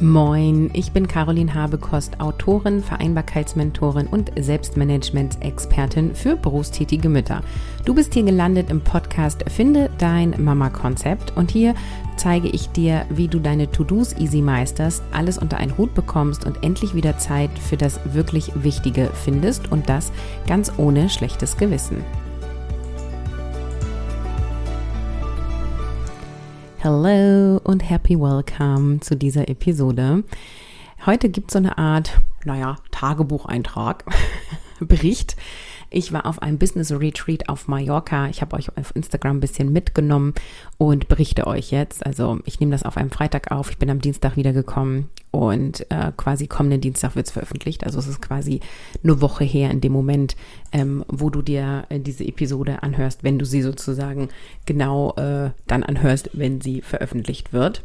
Moin, ich bin Caroline Habekost, Autorin, Vereinbarkeitsmentorin und Selbstmanagement-Expertin für berufstätige Mütter. Du bist hier gelandet im Podcast Finde dein Mama-Konzept und hier zeige ich dir, wie du deine To-Dos easy meisterst, alles unter einen Hut bekommst und endlich wieder Zeit für das wirklich Wichtige findest und das ganz ohne schlechtes Gewissen. Hello und happy welcome zu dieser Episode. Heute gibt es so eine Art, Tagebucheintrag, Bericht. Ich war auf einem Business Retreat auf Mallorca. Ich habe euch auf Instagram ein bisschen mitgenommen und berichte euch jetzt. Also ich nehme das auf einem Freitag auf. Ich bin am Dienstag wiedergekommen und quasi kommenden Dienstag wird es veröffentlicht. Also es ist quasi eine Woche her in dem Moment, wo du dir diese Episode anhörst, wenn du sie sozusagen genau dann anhörst, wenn sie veröffentlicht wird.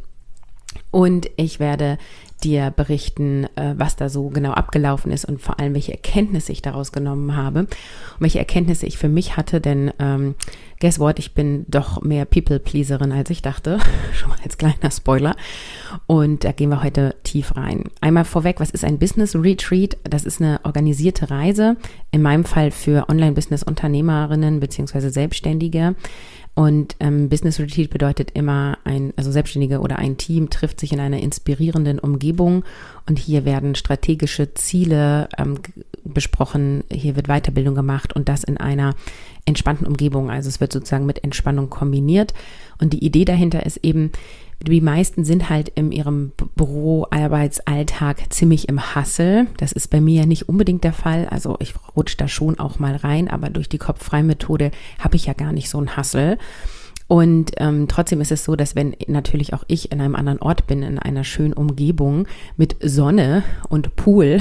Und ich werde dir berichten, was da so genau abgelaufen ist und vor allem, welche Erkenntnisse ich daraus genommen habe und welche Erkenntnisse ich für mich hatte, denn guess what, ich bin doch mehr People-Pleaserin, als ich dachte, schon mal als kleiner Spoiler und da gehen wir heute tief rein. Einmal vorweg, was ist ein Business Retreat? Das ist eine organisierte Reise, in meinem Fall für Online-Business-Unternehmerinnen bzw. Selbstständige. Und Business Retreat bedeutet immer, Selbstständige oder ein Team trifft sich in einer inspirierenden Umgebung und hier werden strategische Ziele besprochen, hier wird Weiterbildung gemacht und das in einer entspannten Umgebung. Also es wird sozusagen mit Entspannung kombiniert und die Idee dahinter ist eben, die meisten sind halt in ihrem Büroarbeitsalltag ziemlich im Hustle. Das ist bei mir ja nicht unbedingt der Fall. Also ich rutsche da schon auch mal rein, aber durch die Kopffrei-Methode habe ich ja gar nicht so einen Hustle. Und trotzdem ist es so, dass wenn natürlich auch ich in einem anderen Ort bin, in einer schönen Umgebung mit Sonne und Pool,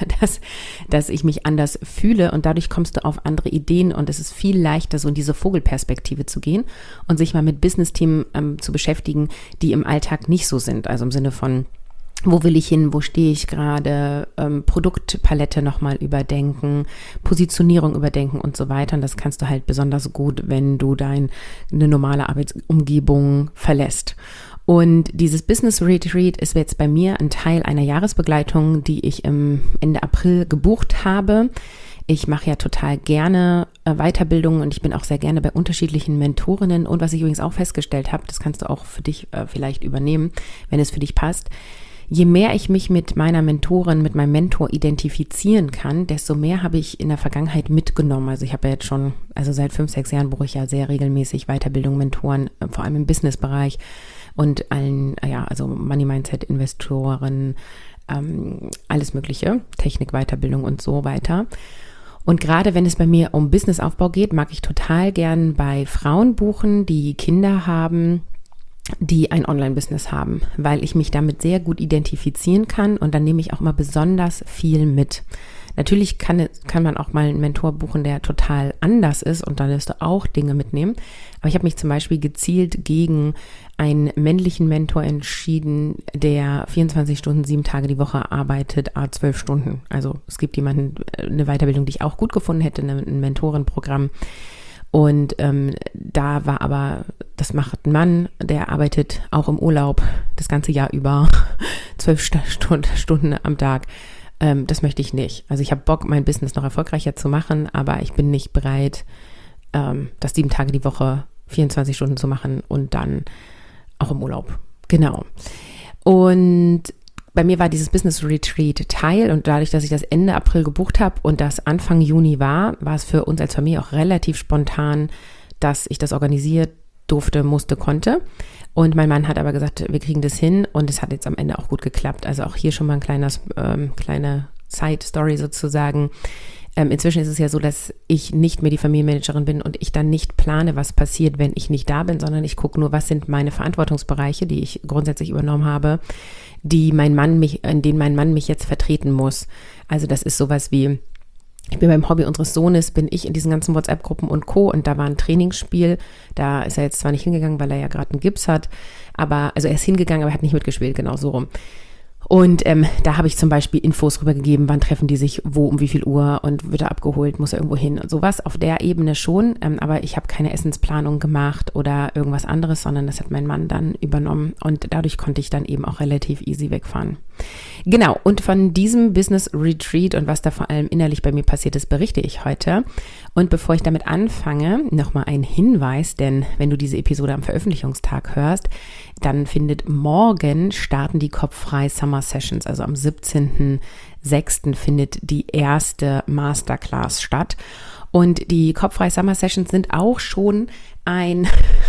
dass ich mich anders fühle und dadurch kommst du auf andere Ideen und es ist viel leichter, so in diese Vogelperspektive zu gehen und sich mal mit Business-Themen zu beschäftigen, die im Alltag nicht so sind. Also im Sinne von, wo will ich hin, wo stehe ich gerade, Produktpalette nochmal überdenken, Positionierung überdenken und so weiter. Und das kannst du halt besonders gut, wenn du eine normale Arbeitsumgebung verlässt. Und dieses Business Retreat ist jetzt bei mir ein Teil einer Jahresbegleitung, die ich Ende April gebucht habe. Ich mache ja total gerne Weiterbildungen und ich bin auch sehr gerne bei unterschiedlichen Mentorinnen. Und was ich übrigens auch festgestellt habe, das kannst du auch für dich vielleicht übernehmen, wenn es für dich passt. Je mehr ich mich mit meiner Mentorin, mit meinem Mentor identifizieren kann, desto mehr habe ich in der Vergangenheit mitgenommen. Also ich habe ja jetzt schon, seit 5-6 Jahren buche ich ja sehr regelmäßig Weiterbildung, Mentoren, vor allem im Businessbereich und allen, Money Mindset, Investoren, alles mögliche, Technik, Weiterbildung und so weiter. Und gerade wenn es bei mir um Businessaufbau geht, mag ich total gern bei Frauen buchen, die Kinder haben, die ein Online-Business haben, weil ich mich damit sehr gut identifizieren kann und dann nehme ich auch immer besonders viel mit. Natürlich kann man auch mal einen Mentor buchen, der total anders ist und dann wirst du auch Dinge mitnehmen. Aber ich habe mich zum Beispiel gezielt gegen einen männlichen Mentor entschieden, der 24 Stunden, 7 Tage die Woche arbeitet, 12 Stunden. Also es gibt jemanden, eine Weiterbildung, die ich auch gut gefunden hätte, ein Mentorenprogramm. Und da war aber, das macht ein Mann, der arbeitet auch im Urlaub das ganze Jahr über 12 Stunden am Tag. Das möchte ich nicht. Also ich habe Bock, mein Business noch erfolgreicher zu machen, aber ich bin nicht bereit, das 7 Tage die Woche 24 Stunden zu machen und dann auch im Urlaub. Genau. Und bei mir war dieses Business Retreat Teil und dadurch, dass ich das Ende April gebucht habe und das Anfang Juni war es für uns als Familie auch relativ spontan, dass ich das organisiert durfte, musste, konnte. Und mein Mann hat aber gesagt, wir kriegen das hin und es hat jetzt am Ende auch gut geklappt. Also auch hier schon mal ein kleine Side-Story sozusagen. Inzwischen ist es ja so, dass ich nicht mehr die Familienmanagerin bin und ich dann nicht plane, was passiert, wenn ich nicht da bin, sondern ich gucke nur, was sind meine Verantwortungsbereiche, die ich grundsätzlich übernommen habe, in denen mein Mann mich jetzt vertreten muss. Also das ist sowas wie, ich bin beim Hobby unseres Sohnes, bin ich in diesen ganzen WhatsApp-Gruppen und Co. Und da war ein Trainingsspiel, da ist er jetzt zwar nicht hingegangen, weil er ja gerade einen Gips hat, er ist hingegangen, aber er hat nicht mitgespielt, genau so rum. Und da habe ich zum Beispiel Infos rübergegeben, wann treffen die sich, wo, um wie viel Uhr und wird er abgeholt, muss er irgendwo hin und sowas. Auf der Ebene schon, aber ich habe keine Essensplanung gemacht oder irgendwas anderes, sondern das hat mein Mann dann übernommen und dadurch konnte ich dann eben auch relativ easy wegfahren. Genau, und von diesem Business Retreat und was da vor allem innerlich bei mir passiert ist, berichte ich heute. Und bevor ich damit anfange, nochmal ein Hinweis, denn wenn du diese Episode am Veröffentlichungstag hörst, dann morgen starten die Kopffrei Summer Sessions, also am 17.06. findet die erste Masterclass statt. Und die Kopffrei Summer Sessions sind auch schon ein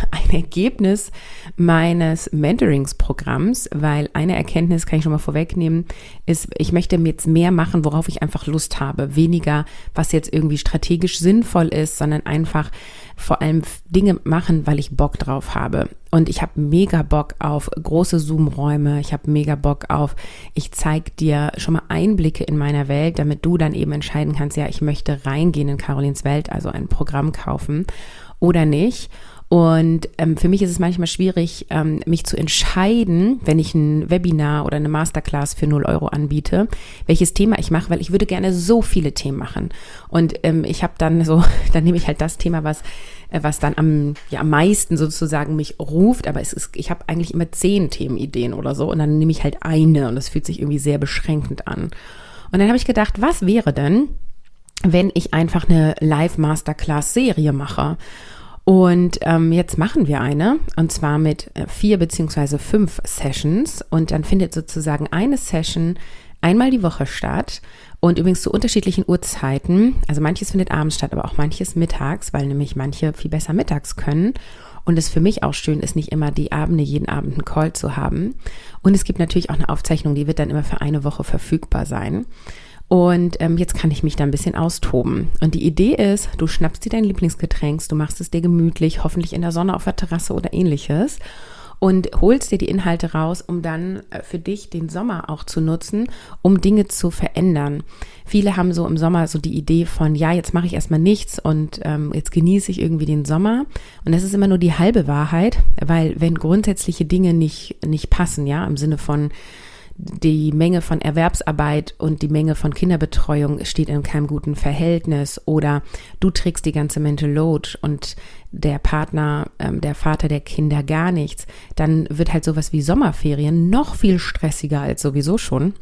Ergebnis meines Mentoringsprogramms, weil eine Erkenntnis, kann ich schon mal vorwegnehmen, ist, ich möchte jetzt mehr machen, worauf ich einfach Lust habe. Weniger, was jetzt irgendwie strategisch sinnvoll ist, sondern einfach vor allem Dinge machen, weil ich Bock drauf habe. Und ich habe mega Bock auf große Zoom-Räume. Ich habe mega Bock auf, ich zeige dir schon mal Einblicke in meiner Welt, damit du dann eben entscheiden kannst, ja, ich möchte reingehen in Carolins Welt, also ein Programm kaufen oder nicht. Und für mich ist es manchmal schwierig, mich zu entscheiden, wenn ich ein Webinar oder eine Masterclass für 0 Euro anbiete, welches Thema ich mache, weil ich würde gerne so viele Themen machen. Und ich habe dann dann nehme ich halt das Thema, was dann am meisten sozusagen mich ruft, aber ich habe eigentlich immer 10 Themenideen oder so und dann nehme ich halt eine und das fühlt sich irgendwie sehr beschränkend an. Und dann habe ich gedacht, was wäre denn, wenn ich einfach eine Live-Masterclass-Serie mache? Und jetzt machen wir eine, und zwar mit 4 beziehungsweise 5 Sessions. Und dann findet sozusagen eine Session einmal die Woche statt. Und übrigens zu unterschiedlichen Uhrzeiten. Also manches findet abends statt, aber auch manches mittags, weil nämlich manche viel besser mittags können. Und es für mich auch schön ist, nicht immer jeden Abend einen Call zu haben. Und es gibt natürlich auch eine Aufzeichnung, die wird dann immer für eine Woche verfügbar sein. Und jetzt kann ich mich da ein bisschen austoben. Und die Idee ist, du schnappst dir dein Lieblingsgetränk, du machst es dir gemütlich, hoffentlich in der Sonne auf der Terrasse oder ähnliches und holst dir die Inhalte raus, um dann für dich den Sommer auch zu nutzen, um Dinge zu verändern. Viele haben so im Sommer so die Idee von, ja, jetzt mache ich erstmal nichts und jetzt genieße ich irgendwie den Sommer. Und das ist immer nur die halbe Wahrheit, weil wenn grundsätzliche Dinge nicht passen, ja, im Sinne von die Menge von Erwerbsarbeit und die Menge von Kinderbetreuung steht in keinem guten Verhältnis oder du trägst die ganze Mental Load und der Partner, der Vater der Kinder gar nichts, dann wird halt sowas wie Sommerferien noch viel stressiger als sowieso schon.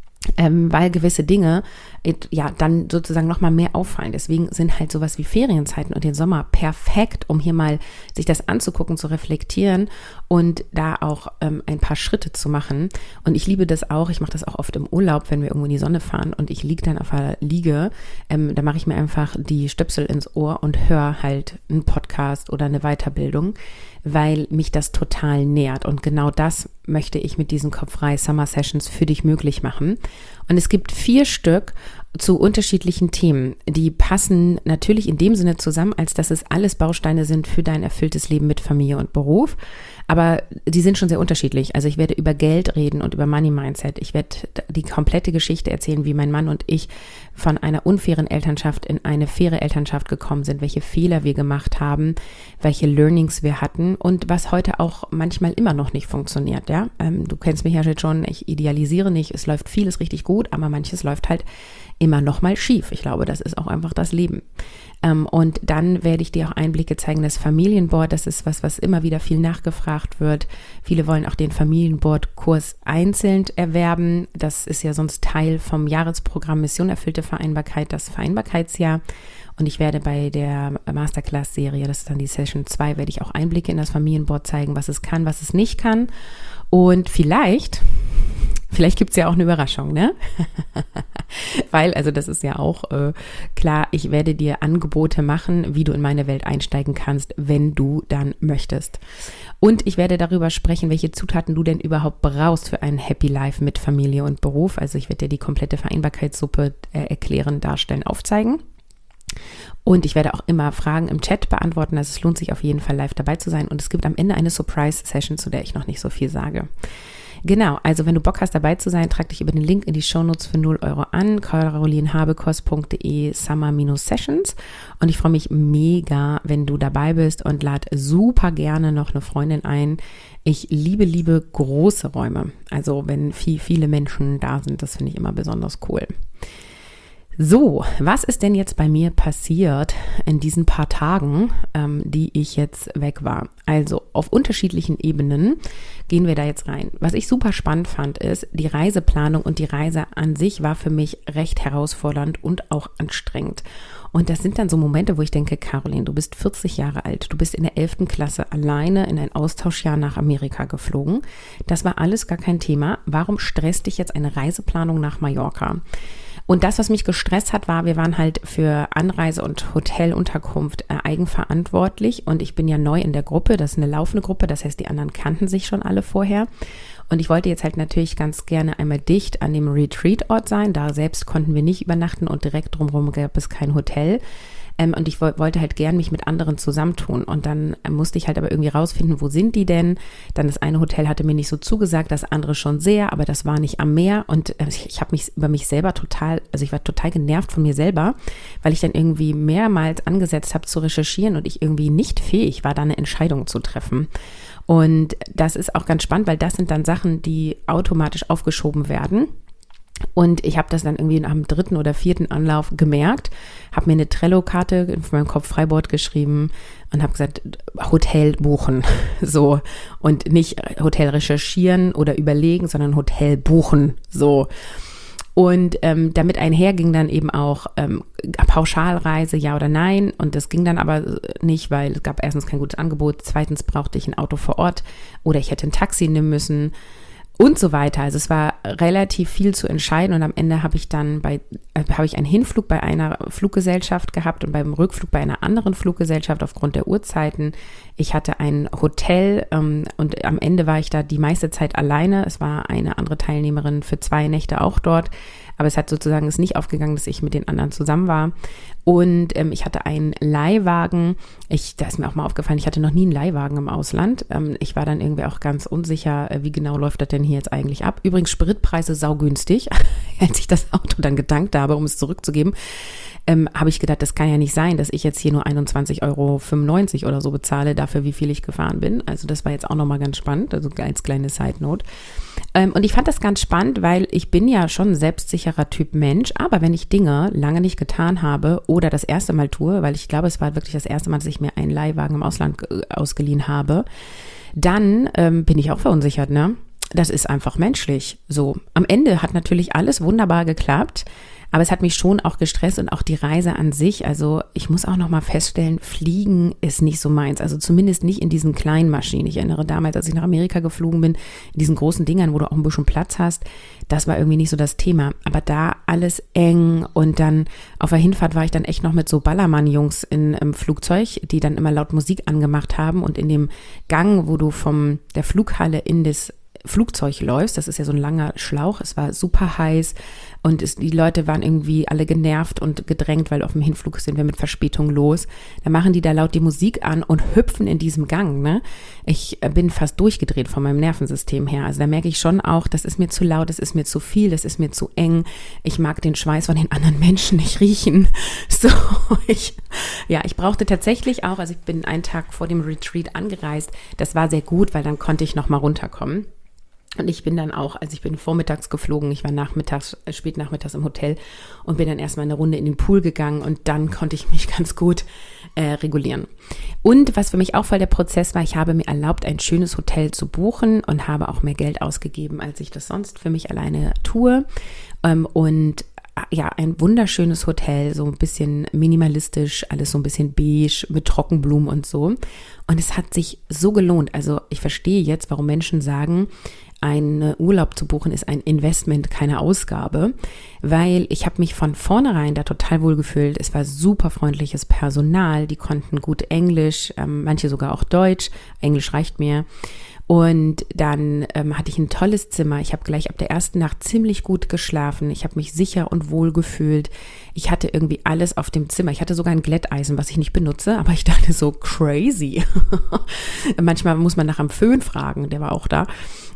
Weil gewisse Dinge dann sozusagen nochmal mehr auffallen. Deswegen sind halt sowas wie Ferienzeiten und den Sommer perfekt, um hier mal sich das anzugucken, zu reflektieren und da auch ein paar Schritte zu machen. Und ich liebe das auch, ich mache das auch oft im Urlaub, wenn wir irgendwo in die Sonne fahren und ich liege dann auf der Liege, da mache ich mir einfach die Stöpsel ins Ohr und höre halt einen Podcast oder eine Weiterbildung, weil mich das total nährt. Und genau das möchte ich mit diesen Kopffrei Summer Sessions für dich möglich machen. Und es gibt 4 Stück zu unterschiedlichen Themen. Die passen natürlich in dem Sinne zusammen, als dass es alles Bausteine sind für dein erfülltes Leben mit Familie und Beruf. Aber die sind schon sehr unterschiedlich. Also ich werde über Geld reden und über Money Mindset. Ich werde die komplette Geschichte erzählen, wie mein Mann und ich von einer unfairen Elternschaft in eine faire Elternschaft gekommen sind, welche Fehler wir gemacht haben, welche Learnings wir hatten und was heute auch manchmal immer noch nicht funktioniert. Ja, du kennst mich ja jetzt schon, ich idealisiere nicht, es läuft vieles richtig gut, aber manches läuft halt immer noch mal schief. Ich glaube, das ist auch einfach das Leben. Und dann werde ich dir auch Einblicke zeigen, das Familienboard, das ist was immer wieder viel nachgefragt wird. Viele wollen auch den Familienboard-Kurs einzeln erwerben. Das ist ja sonst Teil vom Jahresprogramm Mission Erfüllte Vereinbarkeit, das Vereinbarkeitsjahr. Und ich werde bei der Masterclass-Serie, das ist dann die Session 2, werde ich auch Einblicke in das Familienboard zeigen, was es kann, was es nicht kann. Und vielleicht gibt es ja auch eine Überraschung, ne? Weil, also das ist ja auch klar, ich werde dir Angebote machen, wie du in meine Welt einsteigen kannst, wenn du dann möchtest. Und ich werde darüber sprechen, welche Zutaten du denn überhaupt brauchst für ein Happy Life mit Familie und Beruf. Also ich werde dir die komplette Vereinbarkeitssuppe erklären, darstellen, aufzeigen. Und ich werde auch immer Fragen im Chat beantworten, also es lohnt sich auf jeden Fall live dabei zu sein. Und es gibt am Ende eine Surprise-Session, zu der ich noch nicht so viel sage. Genau, also wenn du Bock hast dabei zu sein, trag dich über den Link in die Shownotes für 0 Euro an, carolinhabekost.de/summer-sessions und ich freue mich mega, wenn du dabei bist und lad super gerne noch eine Freundin ein, Ich liebe große Räume. Also wenn viele Menschen da sind, das finde ich immer besonders cool. So, was ist denn jetzt bei mir passiert in diesen paar Tagen, die ich jetzt weg war? Also auf unterschiedlichen Ebenen gehen wir da jetzt rein. Was ich super spannend fand, ist, die Reiseplanung und die Reise an sich war für mich recht herausfordernd und auch anstrengend. Und das sind dann so Momente, wo ich denke, Caroline, du bist 40 Jahre alt, du bist in der 11. Klasse alleine in ein Austauschjahr nach Amerika geflogen. Das war alles gar kein Thema. Warum stresst dich jetzt eine Reiseplanung nach Mallorca? Und das, was mich gestresst hat, war, wir waren halt für Anreise und Hotelunterkunft eigenverantwortlich und ich bin ja neu in der Gruppe, das ist eine laufende Gruppe, das heißt, die anderen kannten sich schon alle vorher. Und ich wollte jetzt halt natürlich ganz gerne einmal dicht an dem Retreat-Ort sein, da selbst konnten wir nicht übernachten und direkt drumherum gab es kein Hotel. Und ich wollte halt gern mich mit anderen zusammentun und dann musste ich halt aber irgendwie rausfinden, wo sind die denn? Dann das eine Hotel hatte mir nicht so zugesagt, das andere schon sehr, aber das war nicht am Meer und ich habe mich über mich selber ich war total genervt von mir selber, weil ich dann irgendwie mehrmals angesetzt habe zu recherchieren und ich irgendwie nicht fähig war, da eine Entscheidung zu treffen. Und das ist auch ganz spannend, weil das sind dann Sachen, die automatisch aufgeschoben werden. Und ich habe das dann irgendwie am 3. oder 4. Anlauf gemerkt, habe mir eine Trello-Karte in meinem Kopf Freiboard geschrieben und habe gesagt, Hotel buchen, so und nicht Hotel recherchieren oder überlegen, sondern Hotel buchen, so. Und damit einherging dann eben auch Pauschalreise, ja oder nein. Und das ging dann aber nicht, weil es gab erstens kein gutes Angebot, zweitens brauchte ich ein Auto vor Ort oder ich hätte ein Taxi nehmen müssen. Und so weiter. Also es war relativ viel zu entscheiden und am Ende habe ich dann habe ich einen Hinflug bei einer Fluggesellschaft gehabt und beim Rückflug bei einer anderen Fluggesellschaft aufgrund der Uhrzeiten. Ich hatte ein Hotel und am Ende war ich da die meiste Zeit alleine. Es war eine andere Teilnehmerin für 2 Nächte auch dort, aber es hat sozusagen es nicht aufgegangen, dass ich mit den anderen zusammen war. Und ich hatte einen Leihwagen. Da ist mir auch mal aufgefallen, ich hatte noch nie einen Leihwagen im Ausland. Ich war dann irgendwie auch ganz unsicher, wie genau läuft das denn hier jetzt eigentlich ab. Übrigens Spritpreise saugünstig. Als ich das Auto dann getankt habe, um es zurückzugeben, habe ich gedacht, das kann ja nicht sein, dass ich jetzt hier nur 21,95 € oder so bezahle dafür, wie viel ich gefahren bin. Also das war jetzt auch nochmal ganz spannend, also als kleine Side-Note. Und ich fand das ganz spannend, weil ich bin ja schon ein selbstsicherer Typ Mensch, aber wenn ich Dinge lange nicht getan habe oder das erste Mal tue, weil ich glaube, es war wirklich das erste Mal, dass ich mir einen Leihwagen im Ausland ausgeliehen habe, dann bin ich auch verunsichert, ne? Das ist einfach menschlich. So, am Ende hat natürlich alles wunderbar geklappt, aber es hat mich schon auch gestresst und auch die Reise an sich. Also ich muss auch noch mal feststellen, Fliegen ist nicht so meins. Also zumindest nicht in diesen kleinen Maschinen. Ich erinnere damals, als ich nach Amerika geflogen bin, in diesen großen Dingern, wo du auch ein bisschen Platz hast. Das war irgendwie nicht so das Thema. Aber da alles eng und dann auf der Hinfahrt war ich dann echt noch mit so Ballermann-Jungs im Flugzeug, die dann immer laut Musik angemacht haben und in dem Gang, wo du von der Flughalle in das Flugzeug läufst, das ist ja so ein langer Schlauch, es war super heiß und die Leute waren irgendwie alle genervt und gedrängt, weil auf dem Hinflug sind wir mit Verspätung los. Da machen die da laut die Musik an und hüpfen in diesem Gang, ne? Ich bin fast durchgedreht von meinem Nervensystem her. Also da merke ich schon auch, das ist mir zu laut, das ist mir zu viel, das ist mir zu eng. Ich mag den Schweiß von den anderen Menschen nicht riechen. So, ich brauchte tatsächlich auch, also ich bin einen Tag vor dem Retreat angereist. Das war sehr gut, weil dann konnte ich noch mal runterkommen. Und ich bin dann auch, also ich bin vormittags geflogen, ich war spät nachmittags im Hotel und bin dann erstmal eine Runde in den Pool gegangen und dann konnte ich mich ganz gut regulieren. Und was für mich auch voll der Prozess war, ich habe mir erlaubt, ein schönes Hotel zu buchen und habe auch mehr Geld ausgegeben, als ich das sonst für mich alleine tue. Und ja, ein wunderschönes Hotel, so ein bisschen minimalistisch, alles so ein bisschen beige mit Trockenblumen und so. Und es hat sich so gelohnt. Also ich verstehe jetzt, warum Menschen sagen, ein Urlaub zu buchen ist ein Investment, keine Ausgabe, weil ich habe mich von vornherein da total wohl gefühlt. Es war super freundliches Personal, die konnten gut Englisch, manche sogar auch Deutsch. Englisch reicht mir. Und dann hatte ich ein tolles Zimmer. Ich habe gleich ab der ersten Nacht ziemlich gut geschlafen. Ich habe mich sicher und wohl gefühlt. Ich hatte irgendwie alles auf dem Zimmer. Ich hatte sogar ein Glätteisen, was ich nicht benutze, aber ich dachte so crazy. Manchmal muss man nach einem Föhn fragen, der war auch da.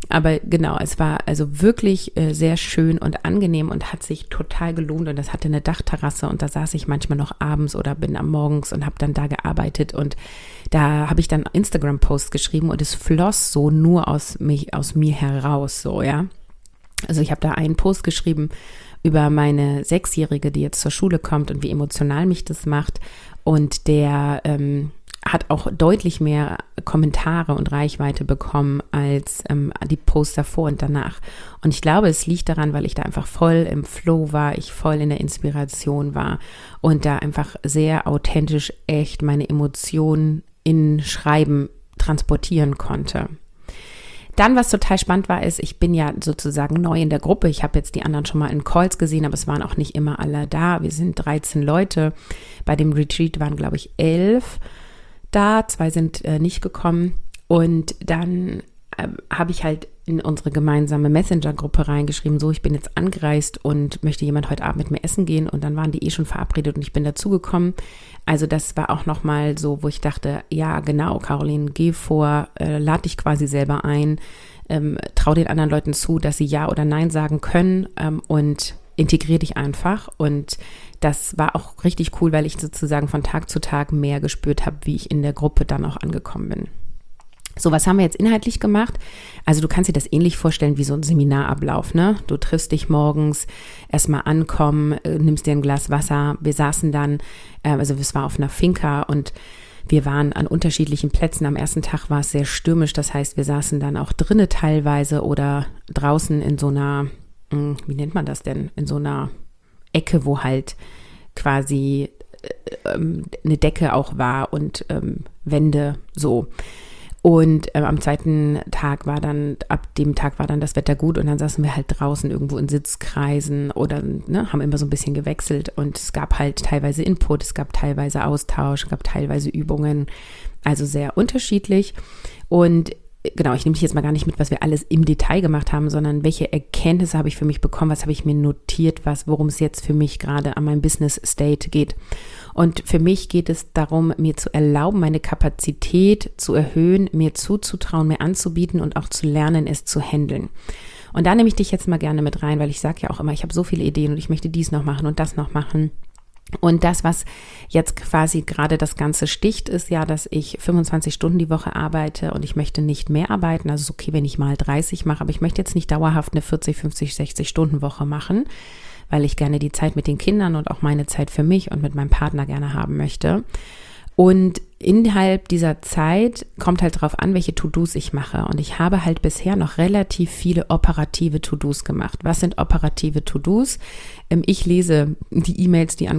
Aber genau, es war also wirklich sehr schön und angenehm und hat sich total gelohnt. Und das hatte eine Dachterrasse und da saß ich manchmal noch abends oder bin am Morgens und habe dann da gearbeitet. Und da habe ich dann Instagram-Posts geschrieben und es floss so nur aus mir heraus, so, ja. Also ich habe da einen Post geschrieben über meine 6-Jährige, die jetzt zur Schule kommt und wie emotional mich das macht. Und der hat auch deutlich mehr Kommentare und Reichweite bekommen als die Posts davor und danach. Und ich glaube, es liegt daran, weil ich da einfach voll im Flow war, ich voll in der Inspiration war und da einfach sehr authentisch echt meine Emotionen in Schreiben transportieren konnte. Dann, was total spannend war, ist, ich bin ja sozusagen neu in der Gruppe. Ich habe jetzt die anderen schon mal in Calls gesehen, aber es waren auch nicht immer alle da. Wir sind 13 Leute. Bei dem Retreat waren, glaube ich, 11 da. 2 sind nicht gekommen. Und dann habe ich halt in unsere gemeinsame Messenger-Gruppe reingeschrieben, so, ich bin jetzt angereist und möchte jemand heute Abend mit mir essen gehen. Und dann waren die schon verabredet und ich bin dazugekommen. Also das war auch nochmal so, wo ich dachte, ja genau, Caroline, geh vor, lad dich quasi selber ein, trau den anderen Leuten zu, dass sie Ja oder Nein sagen können und integrier dich einfach. Und das war auch richtig cool, weil ich sozusagen von Tag zu Tag mehr gespürt habe, wie ich in der Gruppe dann auch angekommen bin. So, was haben wir jetzt inhaltlich gemacht? Also du kannst dir das ähnlich vorstellen wie so ein Seminarablauf, ne? Du triffst dich morgens, erstmal ankommen, nimmst dir ein Glas Wasser. Wir saßen dann, also es war auf einer Finca und wir waren an unterschiedlichen Plätzen. Am ersten Tag war es sehr stürmisch, das heißt, wir saßen dann auch drinnen teilweise oder draußen in so einer, wie nennt man das denn? In so einer Ecke, wo halt quasi eine Decke auch war und Wände so. Und am zweiten Tag ab dem Tag war dann das Wetter gut und dann saßen wir halt draußen irgendwo in Sitzkreisen oder haben immer so ein bisschen gewechselt und es gab halt teilweise Input, es gab teilweise Austausch, es gab teilweise Übungen, also sehr unterschiedlich. Und genau, ich nehme dich jetzt mal gar nicht mit, was wir alles im Detail gemacht haben, sondern welche Erkenntnisse habe ich für mich bekommen, was habe ich mir notiert, worum es jetzt für mich gerade an meinem Business State geht. Und für mich geht es darum, mir zu erlauben, meine Kapazität zu erhöhen, mir zuzutrauen, mir anzubieten und auch zu lernen, es zu handeln. Und da nehme ich dich jetzt mal gerne mit rein, weil ich sage ja auch immer, ich habe so viele Ideen und ich möchte dies noch machen und das noch machen. Und das, was jetzt quasi gerade das Ganze sticht, ist ja, dass ich 25 Stunden die Woche arbeite und ich möchte nicht mehr arbeiten. Also es ist okay, wenn ich mal 30 mache, aber ich möchte jetzt nicht dauerhaft eine 40, 50, 60 Stunden Woche machen, weil ich gerne die Zeit mit den Kindern und auch meine Zeit für mich und mit meinem Partner gerne haben möchte. Und innerhalb dieser Zeit kommt halt drauf an, welche To-Dos ich mache. Und ich habe halt bisher noch relativ viele operative To-Dos gemacht. Was sind operative To-Dos? Ich lese die E-Mails, die an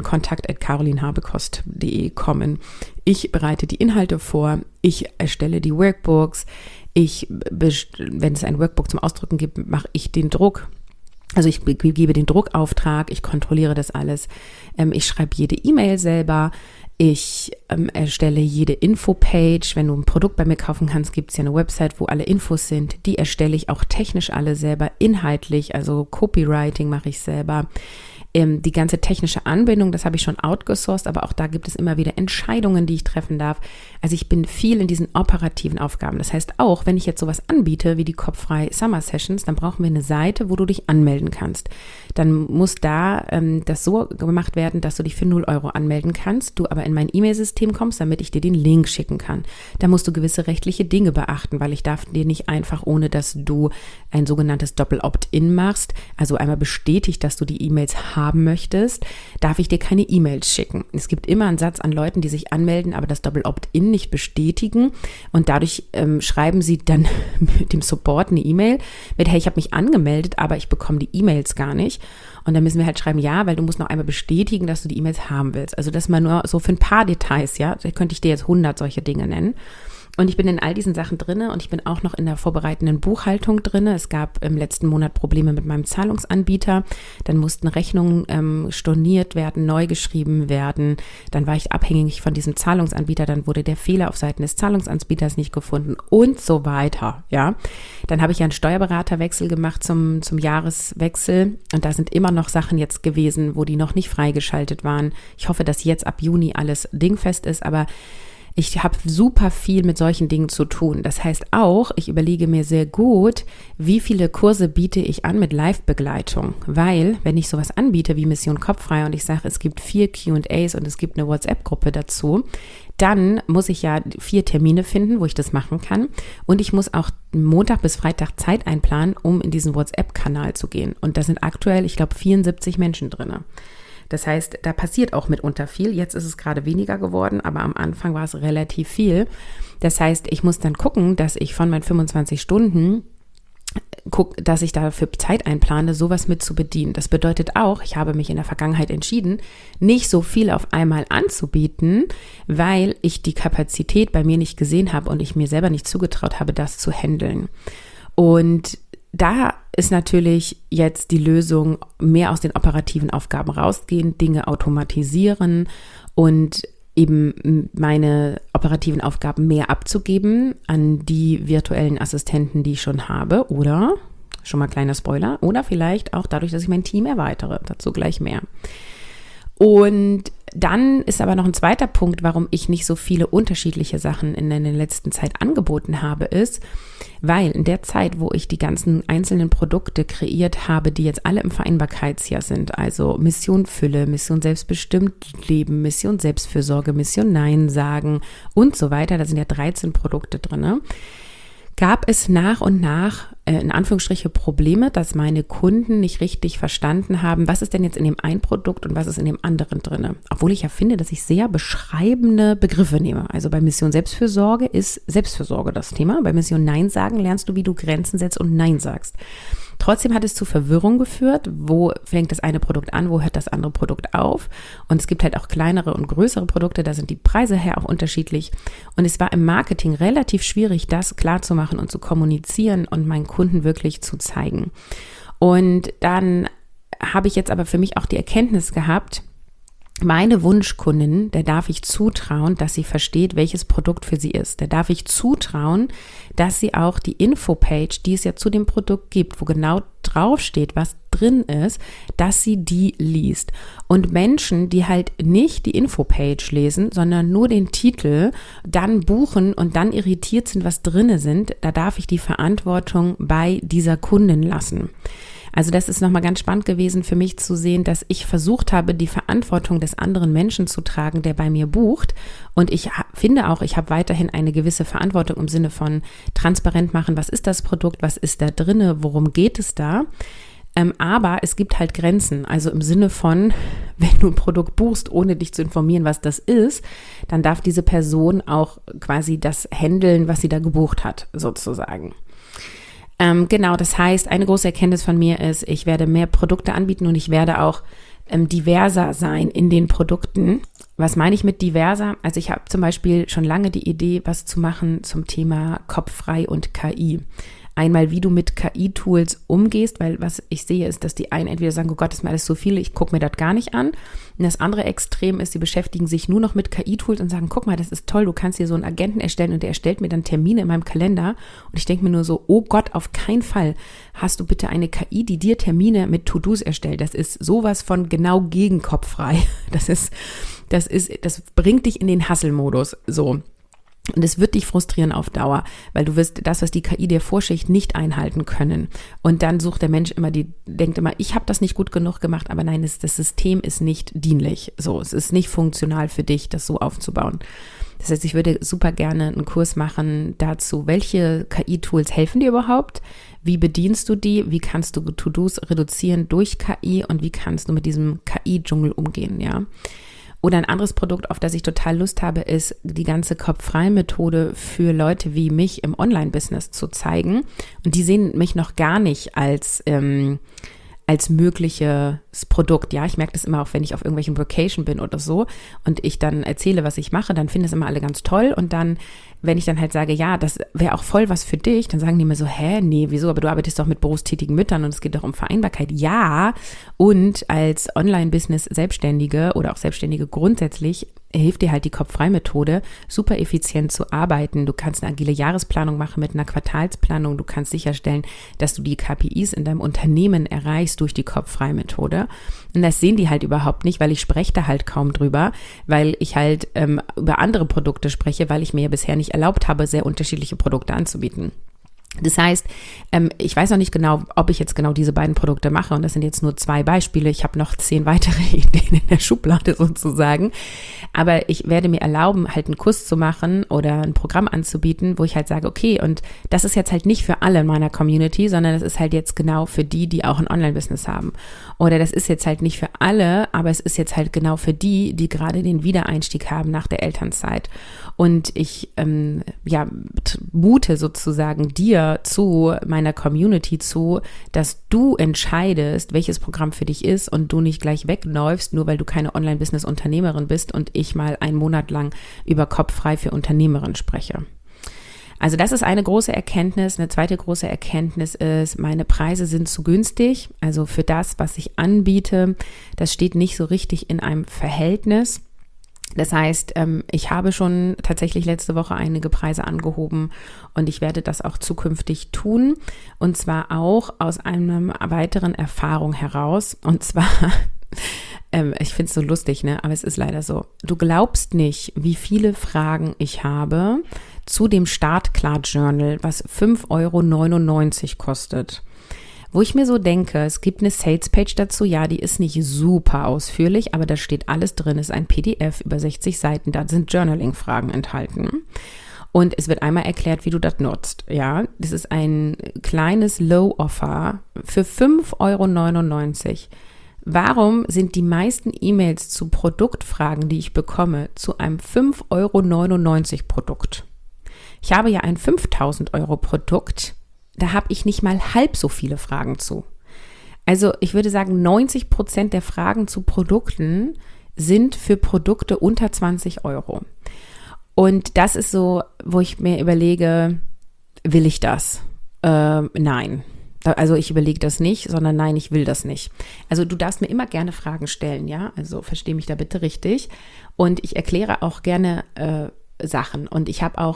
kontakt@carolinhabekost.de kommen. Ich bereite die Inhalte vor. Ich erstelle die Workbooks. Wenn es ein Workbook zum Ausdrucken gibt, mache ich den Druck. Also ich gebe den Druckauftrag, ich kontrolliere das alles. Ich schreibe jede E-Mail selber. Ich erstelle jede Infopage. Wenn du ein Produkt bei mir kaufen kannst, gibt es ja eine Website, wo alle Infos sind. Die erstelle ich auch technisch alle selber, inhaltlich, also Copywriting mache ich selber. Die ganze technische Anbindung, das habe ich schon outgesourced, aber auch da gibt es immer wieder Entscheidungen, die ich treffen darf. Also ich bin viel in diesen operativen Aufgaben. Das heißt auch, wenn ich jetzt sowas anbiete wie die Kopffrei Summer Sessions, dann brauchen wir eine Seite, wo du dich anmelden kannst. Dann muss da das so gemacht werden, dass du dich für 0 Euro anmelden kannst, du aber in mein E-Mail-System kommst, damit ich dir den Link schicken kann. Da musst du gewisse rechtliche Dinge beachten, weil ich darf dir nicht einfach, ohne dass du ein sogenanntes Doppel-Opt-in machst, also einmal bestätigt, dass du die E-Mails haben möchtest, darf ich dir keine E-Mails schicken. Es gibt immer einen Satz an Leuten, die sich anmelden, aber das Doppel-Opt-in nicht bestätigen und dadurch schreiben sie dann mit dem Support eine E-Mail mit, hey, ich habe mich angemeldet, aber ich bekomme die E-Mails gar nicht. Und dann müssen wir halt schreiben, ja, weil du musst noch einmal bestätigen, dass du die E-Mails haben willst. Also das mal nur so für ein paar Details, ja, da könnte ich dir jetzt 100 solche Dinge nennen. Und ich bin in all diesen Sachen drinne und ich bin auch noch in der vorbereitenden Buchhaltung drinne. Es gab im letzten Monat Probleme mit meinem Zahlungsanbieter. Dann mussten Rechnungen storniert werden, neu geschrieben werden. Dann war ich abhängig von diesem Zahlungsanbieter. Dann wurde der Fehler auf Seiten des Zahlungsanbieters nicht gefunden und so weiter. Ja, dann habe ich ja einen Steuerberaterwechsel gemacht zum Jahreswechsel und da sind immer noch Sachen jetzt gewesen, wo die noch nicht freigeschaltet waren. Ich hoffe, dass jetzt ab Juni alles dingfest ist, aber Ich habe super viel mit solchen Dingen zu tun. Das heißt auch, ich überlege mir sehr gut, wie viele Kurse biete ich an mit Live-Begleitung. Weil, wenn ich sowas anbiete wie Mission Kopffrei und ich sage, es gibt 4 Q&As und es gibt eine WhatsApp-Gruppe dazu, dann muss ich ja 4 Termine finden, wo ich das machen kann. Und ich muss auch Montag bis Freitag Zeit einplanen, um in diesen WhatsApp-Kanal zu gehen. Und da sind aktuell, ich glaube, 74 Menschen drin. Das heißt, da passiert auch mitunter viel. Jetzt ist es gerade weniger geworden, aber am Anfang war es relativ viel. Das heißt, ich muss dann gucken, dass ich von meinen 25 Stunden dass ich dafür Zeit einplane, sowas mit zu bedienen. Das bedeutet auch, ich habe mich in der Vergangenheit entschieden, nicht so viel auf einmal anzubieten, weil ich die Kapazität bei mir nicht gesehen habe und ich mir selber nicht zugetraut habe, das zu handeln. Und da ist natürlich jetzt die Lösung, mehr aus den operativen Aufgaben rausgehen, Dinge automatisieren und eben meine operativen Aufgaben mehr abzugeben an die virtuellen Assistenten, die ich schon habe, oder, schon mal kleiner Spoiler, oder vielleicht auch dadurch, dass ich mein Team erweitere, dazu gleich mehr. Und dann ist aber noch ein zweiter Punkt, warum ich nicht so viele unterschiedliche Sachen in der letzten Zeit angeboten habe, ist, weil in der Zeit, wo ich die ganzen einzelnen Produkte kreiert habe, die jetzt alle im Vereinbarkeitsjahr sind, also Mission Fülle, Mission Selbstbestimmt Leben, Mission Selbstfürsorge, Mission Nein sagen und so weiter, da sind ja 13 Produkte drin, gab es nach und nach, in Anführungsstriche, Probleme, dass meine Kunden nicht richtig verstanden haben, was ist denn jetzt in dem einen Produkt und was ist in dem anderen drin. Obwohl ich ja finde, dass ich sehr beschreibende Begriffe nehme. Also bei Mission Selbstfürsorge ist Selbstfürsorge das Thema. Bei Mission Nein sagen lernst du, wie du Grenzen setzt und Nein sagst. Trotzdem hat es zu Verwirrung geführt, wo fängt das eine Produkt an, wo hört das andere Produkt auf. Und es gibt halt auch kleinere und größere Produkte, da sind die Preise her auch unterschiedlich. Und es war im Marketing relativ schwierig, das klar zu machen und zu kommunizieren und meinen Kunden wirklich zu zeigen. Und dann habe ich jetzt aber für mich auch die Erkenntnis gehabt, meine Wunschkundin, der darf ich zutrauen, dass sie versteht, welches Produkt für sie ist. Der darf ich zutrauen, dass sie auch die Infopage, die es ja zu dem Produkt gibt, wo genau draufsteht, was drin ist, dass sie die liest. Und Menschen, die halt nicht die Infopage lesen, sondern nur den Titel, dann buchen und dann irritiert sind, was drin sind, da darf ich die Verantwortung bei dieser Kundin lassen. Also das ist nochmal ganz spannend gewesen für mich zu sehen, dass ich versucht habe, die Verantwortung des anderen Menschen zu tragen, der bei mir bucht. Und ich finde auch, ich habe weiterhin eine gewisse Verantwortung im Sinne von transparent machen, was ist das Produkt, was ist da drinne, worum geht es da. Aber es gibt halt Grenzen, also im Sinne von, wenn du ein Produkt buchst, ohne dich zu informieren, was das ist, dann darf diese Person auch quasi das handeln, was sie da gebucht hat, sozusagen. Genau, das heißt, eine große Erkenntnis von mir ist, ich werde mehr Produkte anbieten und ich werde auch diverser sein in den Produkten. Was meine ich mit diverser? Also ich habe zum Beispiel schon lange die Idee, was zu machen zum Thema Kopffrei und KI. Einmal, wie du mit KI-Tools umgehst, weil was ich sehe, ist, dass die einen entweder sagen, oh Gott, das ist mir alles so viel, ich gucke mir das gar nicht an. Und das andere Extrem ist, sie beschäftigen sich nur noch mit KI-Tools und sagen, guck mal, das ist toll, du kannst hier so einen Agenten erstellen und der erstellt mir dann Termine in meinem Kalender. Und ich denke mir nur so, oh Gott, auf keinen Fall hast du bitte eine KI, die dir Termine mit To-Dos erstellt. Das ist sowas von genau gegen Kopffrei. Das bringt dich in den Hustle-Modus, so. Und es wird dich frustrieren auf Dauer, weil du wirst das, was die KI dir vorschlägt, nicht einhalten können. Und dann sucht der Mensch denkt immer, ich habe das nicht gut genug gemacht, aber nein, das System ist nicht dienlich. So, es ist nicht funktional für dich, das so aufzubauen. Das heißt, ich würde super gerne einen Kurs machen dazu, welche KI-Tools helfen dir überhaupt? Wie bedienst du die? Wie kannst du To-Dos reduzieren durch KI? Und wie kannst du mit diesem KI-Dschungel umgehen, ja? Oder ein anderes Produkt, auf das ich total Lust habe, ist die ganze Kopffrei-Methode für Leute wie mich im Online-Business zu zeigen. Und die sehen mich noch gar nicht als mögliches Produkt. Ja, ich merke das immer auch, wenn ich auf irgendwelchen Vacation bin oder so und ich dann erzähle, was ich mache, dann finden es immer alle ganz toll. Und dann, wenn ich dann halt sage, ja, das wäre auch voll was für dich, dann sagen die mir so, nee, wieso, aber du arbeitest doch mit berufstätigen Müttern und es geht doch um Vereinbarkeit. Ja, und als Online-Business-Selbstständige oder auch Selbstständige grundsätzlich hilft dir halt die Kopf-frei-Methode, super effizient zu arbeiten. Du kannst eine agile Jahresplanung machen mit einer Quartalsplanung. Du kannst sicherstellen, dass du die KPIs in deinem Unternehmen erreichst durch die Kopf-frei-Methode. Und das sehen die halt überhaupt nicht, weil ich spreche da halt kaum drüber, weil ich halt über andere Produkte spreche, weil ich mir ja bisher nicht erlaubt habe, sehr unterschiedliche Produkte anzubieten. Das heißt, ich weiß noch nicht genau, ob ich jetzt genau diese beiden Produkte mache und das sind jetzt nur 2 Beispiele. Ich habe noch 10 weitere Ideen in der Schublade sozusagen, aber ich werde mir erlauben, halt einen Kurs zu machen oder ein Programm anzubieten, wo ich halt sage, okay, und das ist jetzt halt nicht für alle in meiner Community, sondern das ist halt jetzt genau für die, die auch ein Online-Business haben. Oder das ist jetzt halt nicht für alle, aber es ist jetzt halt genau für die, die gerade den Wiedereinstieg haben nach der Elternzeit. Und ich mute sozusagen dir zu, meiner Community zu, dass du entscheidest, welches Programm für dich ist und du nicht gleich wegläufst, nur weil du keine Online-Business-Unternehmerin bist und ich mal einen Monat lang über Kopf-frei für Unternehmerin spreche. Also das ist eine große Erkenntnis. Eine zweite große Erkenntnis ist, meine Preise sind zu günstig. Also für das, was ich anbiete, das steht nicht so richtig in einem Verhältnis. Das heißt, ich habe schon tatsächlich letzte Woche einige Preise angehoben und ich werde das auch zukünftig tun. Und zwar auch aus einer weiteren Erfahrung heraus. Und zwar, ich finde es so lustig, ne? Aber es ist leider so. Du glaubst nicht, wie viele Fragen ich habe zu dem Startklar-Journal, was 5,99 € kostet. Wo ich mir so denke, es gibt eine Sales-Page dazu, ja, die ist nicht super ausführlich, aber da steht alles drin, ist ein PDF über 60 Seiten, da sind Journaling-Fragen enthalten. Und es wird einmal erklärt, wie du das nutzt, ja. Das ist ein kleines Low-Offer für 5,99 €. Warum sind die meisten E-Mails zu Produktfragen, die ich bekomme, zu einem 5,99 € Produkt? Ich habe ja ein 5.000 € Produkt. Da habe ich nicht mal halb so viele Fragen zu. Also ich würde sagen, 90% der Fragen zu Produkten sind für Produkte unter 20 €. Und das ist so, wo ich mir überlege, will ich das? Nein. Also ich überlege das nicht, sondern nein, ich will das nicht. Also du darfst mir immer gerne Fragen stellen, ja? Also verstehe mich da bitte richtig. Und ich erkläre auch gerne Sachen. Und ich habe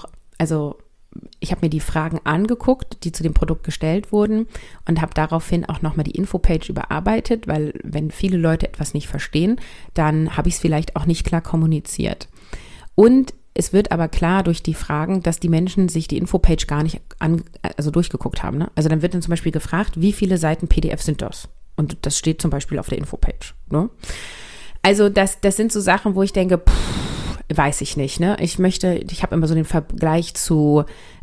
mir die Fragen angeguckt, die zu dem Produkt gestellt wurden und habe daraufhin auch nochmal die Infopage überarbeitet, weil wenn viele Leute etwas nicht verstehen, dann habe ich es vielleicht auch nicht klar kommuniziert. Und es wird aber klar durch die Fragen, dass die Menschen sich die Infopage gar nicht durchgeguckt haben. Ne? Also dann wird dann zum Beispiel gefragt, wie viele Seiten PDF sind das? Und das steht zum Beispiel auf der Infopage. Ne? Also das sind so Sachen, wo ich denke, weiß ich nicht, ne? Ich habe immer so den Vergleich zu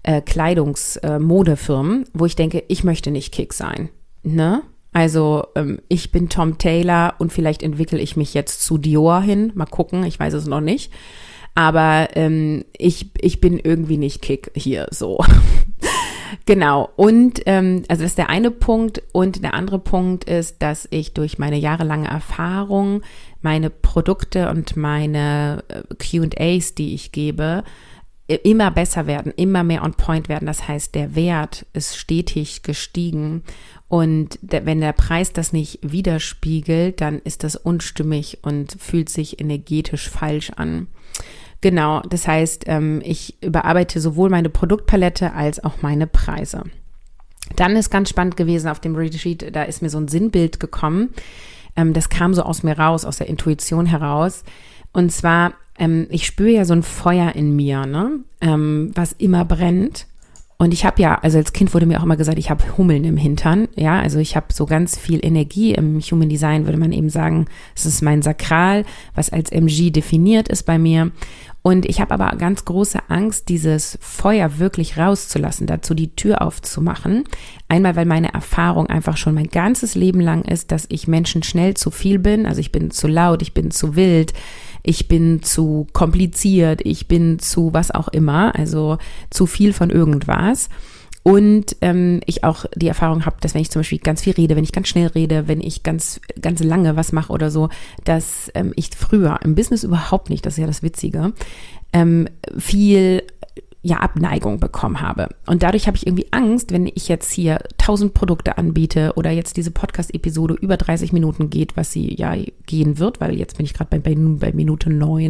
Modefirmen, wo ich denke, ich möchte nicht Kick sein, ne? Also ich bin Tom Taylor und vielleicht entwickle ich mich jetzt zu Dior hin, mal gucken, ich weiß es noch nicht, aber ich bin irgendwie nicht Kick hier, so. Genau, und also das ist der eine Punkt und der andere Punkt ist, dass ich durch meine jahrelange Erfahrung meine Produkte und meine Q&As, die ich gebe, immer besser werden, immer mehr on point werden. Das heißt, der Wert ist stetig gestiegen und wenn der Preis das nicht widerspiegelt, dann ist das unstimmig und fühlt sich energetisch falsch an. Genau, das heißt, ich überarbeite sowohl meine Produktpalette als auch meine Preise. Dann ist ganz spannend gewesen auf dem Retreat, da ist mir so ein Sinnbild gekommen. Das kam so aus mir raus, aus der Intuition heraus. Und zwar, ich spüre ja so ein Feuer in mir, ne? Was immer brennt. Und ich habe ja, also als Kind wurde mir auch immer gesagt, ich habe Hummeln im Hintern. Ja, also ich habe so ganz viel Energie. Im Human Design würde man eben sagen, es ist mein Sakral, was als MG definiert ist bei mir. Und ich habe aber ganz große Angst, dieses Feuer wirklich rauszulassen, dazu die Tür aufzumachen. Einmal, weil meine Erfahrung einfach schon mein ganzes Leben lang ist, dass ich Menschen schnell zu viel bin. Also ich bin zu laut, ich bin zu wild, ich bin zu kompliziert, ich bin zu was auch immer, also zu viel von irgendwas. Und ich auch die Erfahrung habe, dass wenn ich zum Beispiel ganz viel rede, wenn ich ganz schnell rede, wenn ich ganz lange was mache oder so, dass ich früher im Business überhaupt nicht, das ist ja das Witzige, viel Abneigung bekommen habe. Und dadurch habe ich irgendwie Angst, wenn ich jetzt hier 1000 Produkte anbiete oder jetzt diese Podcast-Episode über 30 Minuten geht, was sie ja gehen wird, weil jetzt bin ich gerade bei Minute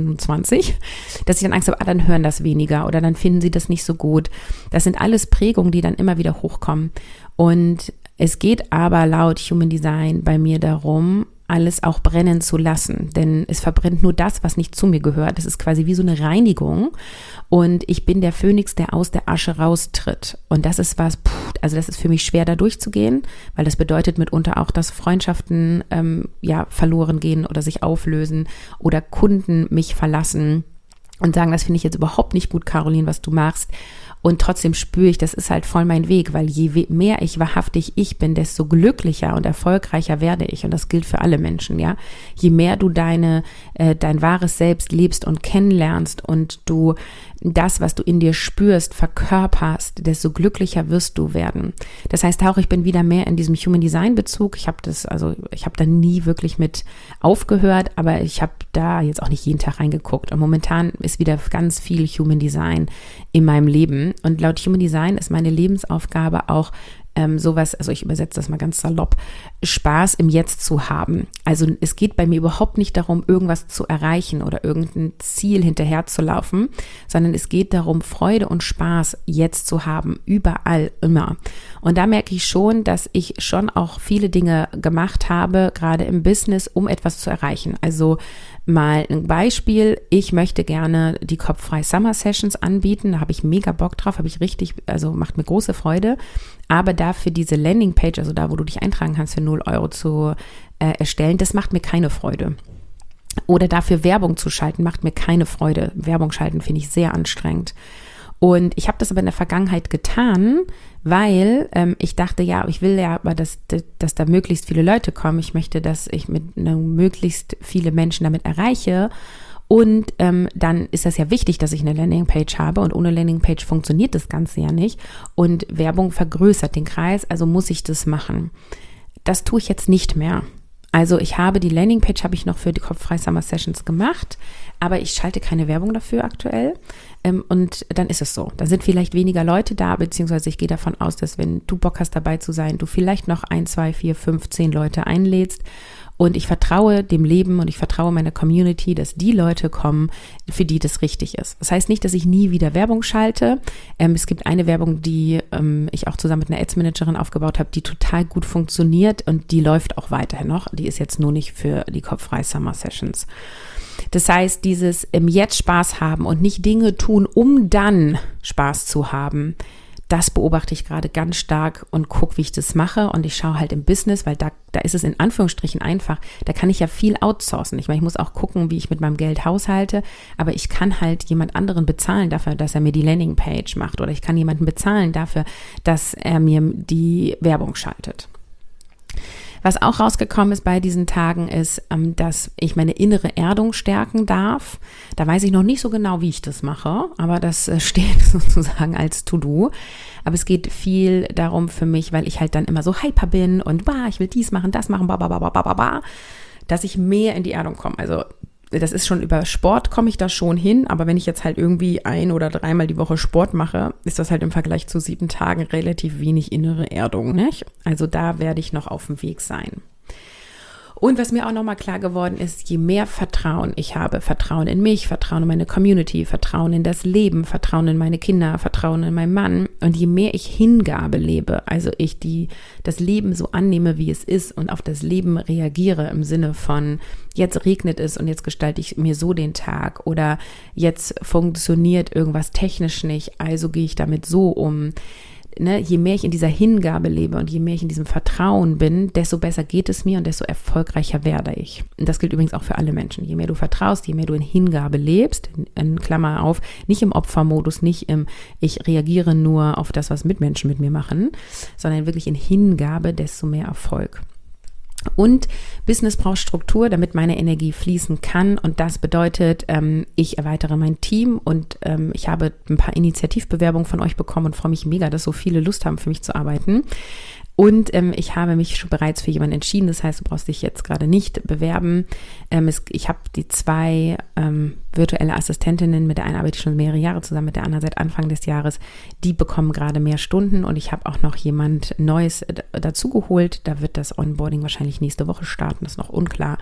29, dass ich dann Angst habe, dann hören das weniger oder dann finden sie das nicht so gut. Das sind alles Prägungen, die dann immer wieder hochkommen. Und es geht aber laut Human Design bei mir darum, alles auch brennen zu lassen, denn es verbrennt nur das, was nicht zu mir gehört. Das ist quasi wie so eine Reinigung und ich bin der Phönix, der aus der Asche raustritt und das ist was, also das ist für mich schwer da durchzugehen, weil das bedeutet mitunter auch, dass Freundschaften verloren gehen oder sich auflösen oder Kunden mich verlassen und sagen, das finde ich jetzt überhaupt nicht gut, Caroline, was du machst. Und trotzdem spüre ich, das ist halt voll mein Weg, weil je mehr ich wahrhaftig ich bin, desto glücklicher und erfolgreicher werde ich. Und das gilt für alle Menschen, ja. Je mehr du dein wahres Selbst lebst und kennenlernst und du das, was du in dir spürst, verkörperst, desto glücklicher wirst du werden. Das heißt auch, ich bin wieder mehr in diesem Human Design Bezug. Ich habe da nie wirklich mit aufgehört, aber ich habe da jetzt auch nicht jeden Tag reingeguckt. Und momentan ist wieder ganz viel Human Design in meinem Leben. Und laut Human Design ist meine Lebensaufgabe auch sowas, also ich übersetze das mal ganz salopp, Spaß im Jetzt zu haben. Also es geht bei mir überhaupt nicht darum, irgendwas zu erreichen oder irgendein Ziel hinterherzulaufen, sondern es geht darum, Freude und Spaß jetzt zu haben, überall, immer. Und da merke ich schon, dass ich schon auch viele Dinge gemacht habe, gerade im Business, um etwas zu erreichen. Also mal ein Beispiel, ich möchte gerne die Kopffrei Summer Sessions anbieten, da habe ich mega Bock drauf, macht mir große Freude, aber dafür diese Landingpage, also da, wo du dich eintragen kannst für 0 Euro zu erstellen, das macht mir keine Freude. Oder dafür Werbung zu schalten, macht mir keine Freude. Werbung schalten finde ich sehr anstrengend. Und ich habe das aber in der Vergangenheit getan, weil ich dachte, ich will ja aber, dass da möglichst viele Leute kommen. Ich möchte, dass ich mit möglichst viele Menschen damit erreiche. Und dann ist das ja wichtig, dass ich eine Landingpage habe. Und ohne Landingpage funktioniert das Ganze ja nicht. Und Werbung vergrößert den Kreis, also muss ich das machen. Das tue ich jetzt nicht mehr. Also die Landingpage habe ich noch für die Kopffrei Summer Sessions gemacht, aber ich schalte keine Werbung dafür aktuell. Und dann ist es so. Da sind vielleicht weniger Leute da, beziehungsweise ich gehe davon aus, dass wenn du Bock hast dabei zu sein, du vielleicht noch 1, 2, 4, 5, 10 Leute einlädst. Und ich vertraue dem Leben und ich vertraue meiner Community, dass die Leute kommen, für die das richtig ist. Das heißt nicht, dass ich nie wieder Werbung schalte. Es gibt eine Werbung, die ich auch zusammen mit einer Ads-Managerin aufgebaut habe, die total gut funktioniert und die läuft auch weiterhin noch. Die ist jetzt nur nicht für die Kopffrei Summer Sessions. Das heißt, dieses im Jetzt Spaß haben und nicht Dinge tun, um dann Spaß zu haben, das beobachte ich gerade ganz stark und gucke, wie ich das mache. Und ich schaue halt im Business, weil da ist es in Anführungsstrichen einfach. Da kann ich ja viel outsourcen. Ich meine, ich muss auch gucken, wie ich mit meinem Geld haushalte. Aber ich kann halt jemand anderen bezahlen dafür, dass er mir die Landingpage macht. Oder ich kann jemanden bezahlen dafür, dass er mir die Werbung schaltet. Was auch rausgekommen ist bei diesen Tagen ist, dass ich meine innere Erdung stärken darf. Da weiß ich noch nicht so genau, wie ich das mache, aber das steht sozusagen als To-Do. Aber es geht viel darum für mich, weil ich halt dann immer so hyper bin und ich will dies machen, das machen, dass ich mehr in die Erdung komme. Also das ist schon über Sport komme ich da schon hin, aber wenn ich jetzt halt irgendwie 1 oder 3-mal die Woche Sport mache, ist das halt im Vergleich zu 7 Tagen relativ wenig innere Erdung, nicht? Also da werde ich noch auf dem Weg sein. Und was mir auch nochmal klar geworden ist, je mehr Vertrauen ich habe, Vertrauen in mich, Vertrauen in meine Community, Vertrauen in das Leben, Vertrauen in meine Kinder, Vertrauen in meinen Mann und je mehr ich Hingabe lebe, also ich das Leben so annehme, wie es ist und auf das Leben reagiere im Sinne von jetzt regnet es und jetzt gestalte ich mir so den Tag oder jetzt funktioniert irgendwas technisch nicht, also gehe ich damit so um. Je mehr ich in dieser Hingabe lebe und je mehr ich in diesem Vertrauen bin, desto besser geht es mir und desto erfolgreicher werde ich. Und das gilt übrigens auch für alle Menschen. Je mehr du vertraust, je mehr du in Hingabe lebst, in Klammer auf, nicht im Opfermodus, nicht im ich reagiere nur auf das, was Mitmenschen mit mir machen, sondern wirklich in Hingabe, desto mehr Erfolg. Und Business braucht Struktur, damit meine Energie fließen kann und das bedeutet, ich erweitere mein Team und ich habe ein paar Initiativbewerbungen von euch bekommen und freue mich mega, dass so viele Lust haben, für mich zu arbeiten. Und ich habe mich schon bereits für jemanden entschieden. Das heißt, du brauchst dich jetzt gerade nicht bewerben. Ich habe die 2 virtuelle Assistentinnen, mit der einen arbeite ich schon mehrere Jahre zusammen, mit der anderen seit Anfang des Jahres. Die bekommen gerade mehr Stunden und ich habe auch noch jemand Neues dazugeholt. Da wird das Onboarding wahrscheinlich nächste Woche starten, das ist noch unklar.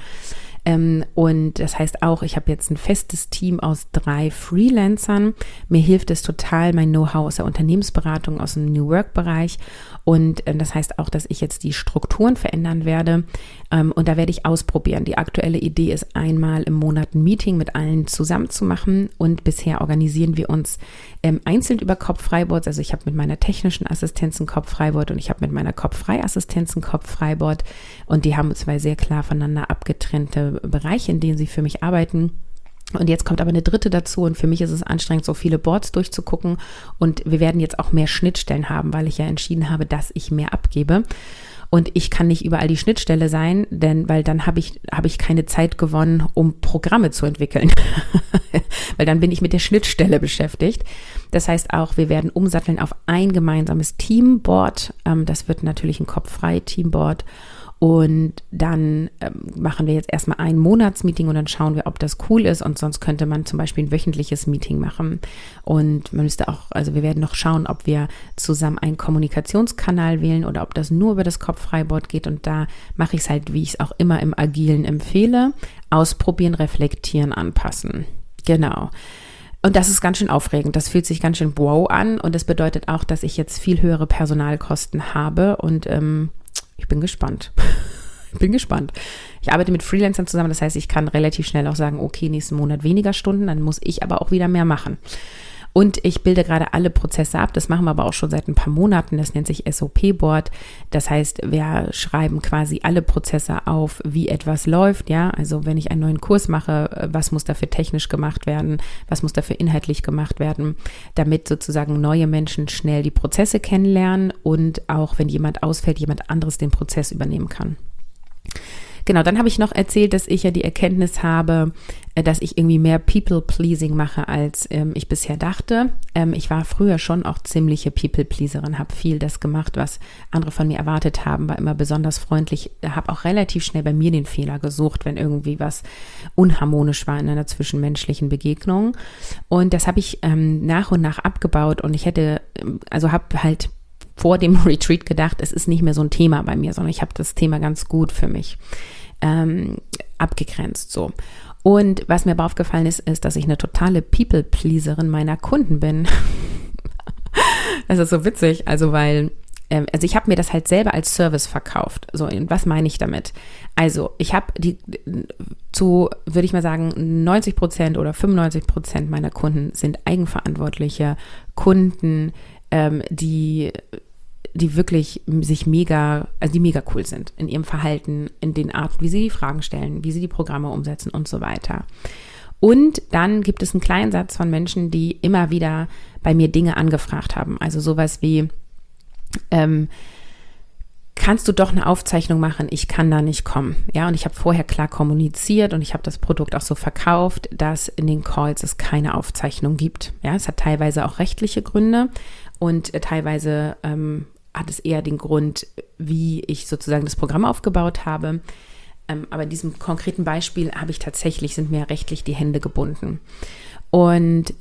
Und das heißt auch, ich habe jetzt ein festes Team aus 3 Freelancern. Mir hilft es total, mein Know-how aus der Unternehmensberatung, aus dem New Work-Bereich. Und das heißt auch, dass ich jetzt die Strukturen verändern werde. Und da werde ich ausprobieren. Die aktuelle Idee ist, einmal im Monat ein Meeting mit allen zusammen zu machen. Und bisher organisieren wir uns einzeln über Kopffreiboards. Also ich habe mit meiner technischen Assistenz ein Kopffreiboard und ich habe mit meiner Kopffreiassistenz ein Kopffreiboard. Und die haben 2 sehr klar voneinander abgetrennte Bereiche, in denen sie für mich arbeiten. Und jetzt kommt aber eine 3. dazu und für mich ist es anstrengend, so viele Boards durchzugucken und wir werden jetzt auch mehr Schnittstellen haben, weil ich ja entschieden habe, dass ich mehr abgebe. Und ich kann nicht überall die Schnittstelle sein, weil dann habe ich keine Zeit gewonnen, um Programme zu entwickeln. Weil dann bin ich mit der Schnittstelle beschäftigt. Das heißt auch, wir werden umsatteln auf ein gemeinsames Teamboard. Das wird natürlich ein Kopffrei-Teamboard. Und dann machen wir jetzt erstmal ein Monatsmeeting und dann schauen wir, ob das cool ist. Und sonst könnte man zum Beispiel ein wöchentliches Meeting machen. Und man müsste auch, also wir werden noch schauen, ob wir zusammen einen Kommunikationskanal wählen oder ob das nur über das Kopffreiboard geht. Und da mache ich es halt, wie ich es auch immer im Agilen empfehle, ausprobieren, reflektieren, anpassen. Genau. Und das ist ganz schön aufregend. Das fühlt sich ganz schön wow an. Und das bedeutet auch, dass ich jetzt viel höhere Personalkosten habe und ich bin gespannt. Ich arbeite mit Freelancern zusammen, das heißt, ich kann relativ schnell auch sagen, okay, nächsten Monat weniger Stunden, dann muss ich aber auch wieder mehr machen. Und ich bilde gerade alle Prozesse ab, das machen wir aber auch schon seit ein paar Monaten, das nennt sich SOP-Board. Das heißt, wir schreiben quasi alle Prozesse auf, wie etwas läuft, ja. Also wenn ich einen neuen Kurs mache, was muss dafür technisch gemacht werden, was muss dafür inhaltlich gemacht werden, damit sozusagen neue Menschen schnell die Prozesse kennenlernen und auch wenn jemand ausfällt, jemand anderes den Prozess übernehmen kann. Genau, dann habe ich noch erzählt, dass ich ja die Erkenntnis habe, dass ich irgendwie mehr People-Pleasing mache, als ich bisher dachte. Ich war früher schon auch ziemliche People-Pleaserin, habe viel das gemacht, was andere von mir erwartet haben, war immer besonders freundlich, habe auch relativ schnell bei mir den Fehler gesucht, wenn irgendwie was unharmonisch war in einer zwischenmenschlichen Begegnung. Und das habe ich nach und nach abgebaut und ich habe halt vor dem Retreat gedacht, es ist nicht mehr so ein Thema bei mir, sondern ich habe das Thema ganz gut für mich abgegrenzt so. Und was mir aber aufgefallen ist, dass ich eine totale People-Pleaserin meiner Kunden bin. Das ist so witzig, weil ich habe mir das halt selber als Service verkauft. So, und was meine ich damit? Also, ich habe würde ich mal sagen, 90% oder 95% meiner Kunden sind eigenverantwortliche Kunden, die wirklich die mega cool sind in ihrem Verhalten, in den Arten, wie sie die Fragen stellen, wie sie die Programme umsetzen und so weiter. Und dann gibt es einen kleinen Satz von Menschen, die immer wieder bei mir Dinge angefragt haben. Also sowas wie, kannst du doch eine Aufzeichnung machen? Ich kann da nicht kommen. Ja, und ich habe vorher klar kommuniziert und ich habe das Produkt auch so verkauft, dass in den Calls es keine Aufzeichnung gibt. Ja, es hat teilweise auch rechtliche Gründe und teilweise hat es eher den Grund, wie ich sozusagen das Programm aufgebaut habe. Aber in diesem konkreten Beispiel sind mir rechtlich die Hände gebunden. Und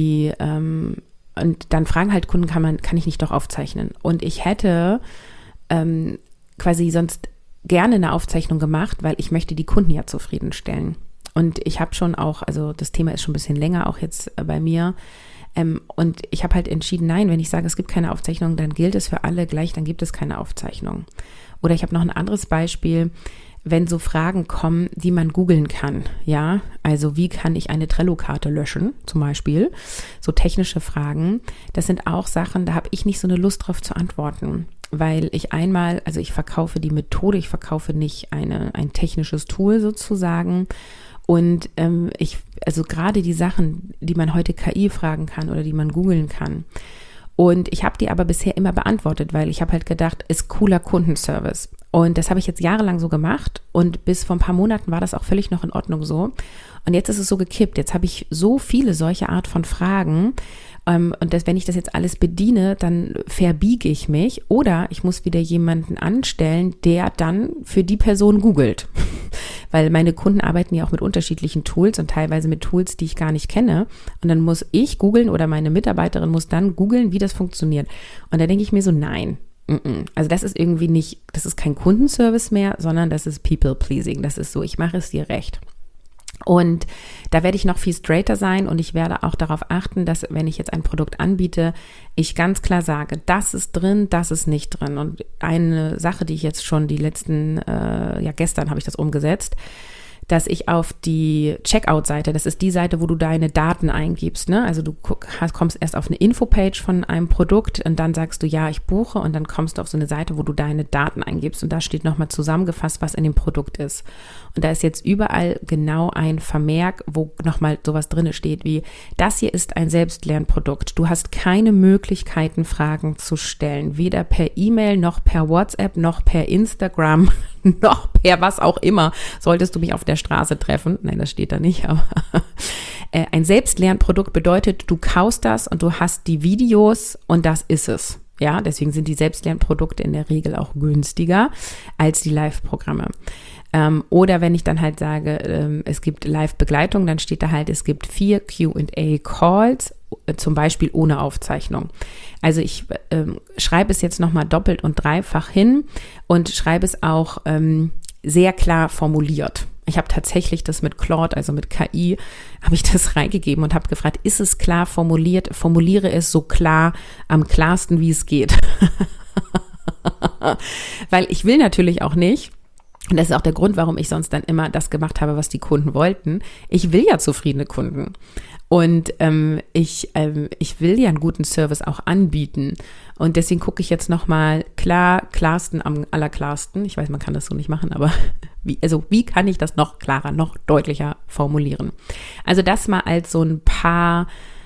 und dann fragen halt Kunden, kann ich nicht doch aufzeichnen? Und ich hätte quasi sonst gerne eine Aufzeichnung gemacht, weil ich möchte die Kunden ja zufriedenstellen. Und ich habe schon auch, also das Thema ist schon ein bisschen länger auch jetzt bei mir, und ich habe halt entschieden, nein, wenn ich sage, es gibt keine Aufzeichnung, dann gilt es für alle gleich, dann gibt es keine Aufzeichnung. Oder ich habe noch ein anderes Beispiel, wenn so Fragen kommen, die man googeln kann, ja, also wie kann ich eine Trello-Karte löschen, zum Beispiel, so technische Fragen, das sind auch Sachen, da habe ich nicht so eine Lust drauf zu antworten, weil ich verkaufe die Methode, ich verkaufe nicht ein technisches Tool sozusagen. Und gerade die Sachen, die man heute KI fragen kann oder die man googeln kann. Und ich habe die aber bisher immer beantwortet, weil ich habe halt gedacht, ist cooler Kundenservice. Und das habe ich jetzt jahrelang so gemacht und bis vor ein paar Monaten war das auch völlig noch in Ordnung so. Und jetzt ist es so gekippt. Jetzt habe ich so viele solche Art von Fragen Und wenn ich das jetzt alles bediene, dann verbiege ich mich oder ich muss wieder jemanden anstellen, der dann für die Person googelt. Weil meine Kunden arbeiten ja auch mit unterschiedlichen Tools und teilweise mit Tools, die ich gar nicht kenne. Und dann muss ich googeln oder meine Mitarbeiterin muss dann googeln, wie das funktioniert. Und da denke ich mir so, nein. Also das ist irgendwie nicht, das ist kein Kundenservice mehr, sondern das ist People-Pleasing. Das ist so, ich mache es dir recht. Und da werde ich noch viel straighter sein und ich werde auch darauf achten, dass wenn ich jetzt ein Produkt anbiete, ich ganz klar sage, das ist drin, das ist nicht drin. Und eine Sache, die ich jetzt schon gestern habe ich das umgesetzt, dass ich auf die Checkout-Seite, das ist die Seite, wo du deine Daten eingibst, ne? Also du kommst erst auf eine Infopage von einem Produkt und dann sagst du, ja, ich buche und dann kommst du auf so eine Seite, wo du deine Daten eingibst und da steht nochmal zusammengefasst, was in dem Produkt ist. Und da ist jetzt überall genau ein Vermerk, wo nochmal sowas drin steht wie, das hier ist ein Selbstlernprodukt. Du hast keine Möglichkeiten, Fragen zu stellen, weder per E-Mail noch per WhatsApp noch per Instagram noch per was auch immer, solltest du mich auf der Straße treffen. Nein, das steht da nicht, aber ein Selbstlernprodukt bedeutet, du kaufst das und du hast die Videos und das ist es. Ja, deswegen sind die Selbstlernprodukte in der Regel auch günstiger als die Live-Programme. Oder wenn ich dann halt sage, es gibt Live-Begleitung, dann steht da halt, es gibt 4 Q&A-Calls, zum Beispiel ohne Aufzeichnung. Also ich schreibe es jetzt nochmal doppelt und dreifach hin und schreibe es auch sehr klar formuliert. Ich habe tatsächlich das mit Claude, also mit KI, habe ich das reingegeben und habe gefragt, ist es klar formuliert? Formuliere es so klar, am klarsten, wie es geht. Weil ich will natürlich auch nicht, und das ist auch der Grund, warum ich sonst dann immer das gemacht habe, was die Kunden wollten. Ich will ja zufriedene Kunden. Und ich will ja einen guten Service auch anbieten. Und deswegen gucke ich jetzt nochmal klarsten am allerklarsten. Ich weiß, man kann das so nicht machen, aber wie kann ich das noch klarer, noch deutlicher formulieren? Also das mal als so ein paar